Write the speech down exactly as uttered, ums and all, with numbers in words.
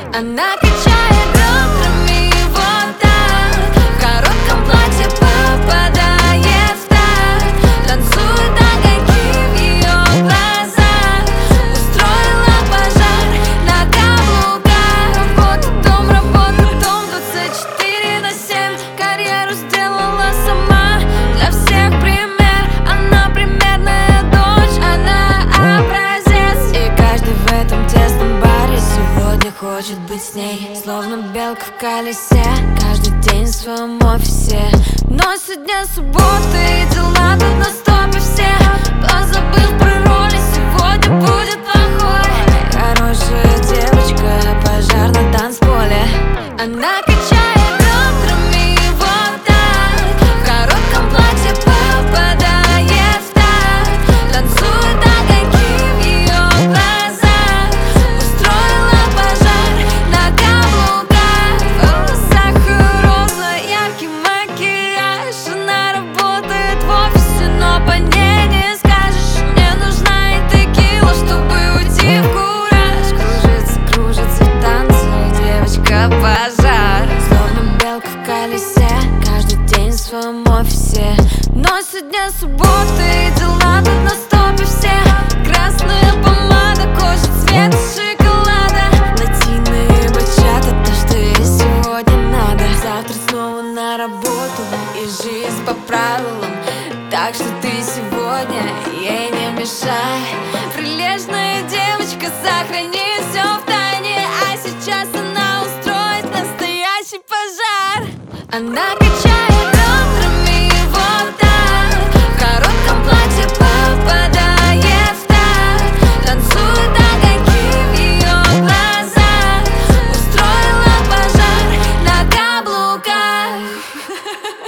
Она качает бедрами вот так, в коротком платье попадает в такт, танцуют огоньки в ее глазах, устроила пожар на каблуках. Вот дом, работа, дом, двадцать четыре на семь, карьеру сделала сама, для всех пример. Она примерная дочь, она образец, и каждый в этом тесном баре сегодня хочет быть с ней, словно белка в колесе, каждый день в своем офисе. Но сегодня суббота и дела тут на стопе все. Кто забыл про роли, сегодня будет плохой. Хорошая девочка, пожар на танцполе. Она качает бедрами вот так, в коротком платье попадает в такт, танцуют огоньки в ее глазах, устроила пожар на каблуках. В волосах роза, яркий макияж, она работает в офисе, но по ней не скажешь. Мне нужна и текила, чтобы уйти в кураж. Кружится, кружится в танце девочка пожар, словно белка в колесе, каждый день в своем офисе. Но сегодня суббота и дела тут на стопе все. Красная помада, кожа цвета шоколада, латино и бачата, то, что ей сегодня надо. Завтра снова на работу и жизнь по правилам, так что ты сегодня ей не мешай. Прилежная девочка, сохрани все в тайне, а сейчас она устроит настоящий пожар. Она качает бедрами вот так, в коротком платье попадает в такт, танцуют огоньки в ее глазах, устроила пожар на каблуках.